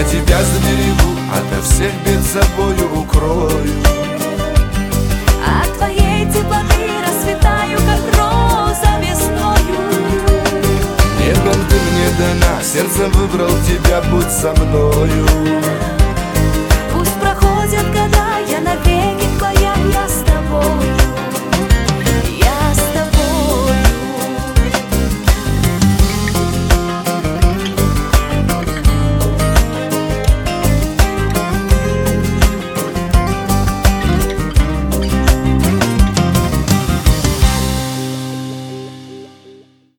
Я тебя сберегу, ото всех бед собою укрою. От твоей теплоты расцветаю, как роза весною. Небом ты мне дана, сердцем выбрал тебя, будь со мною.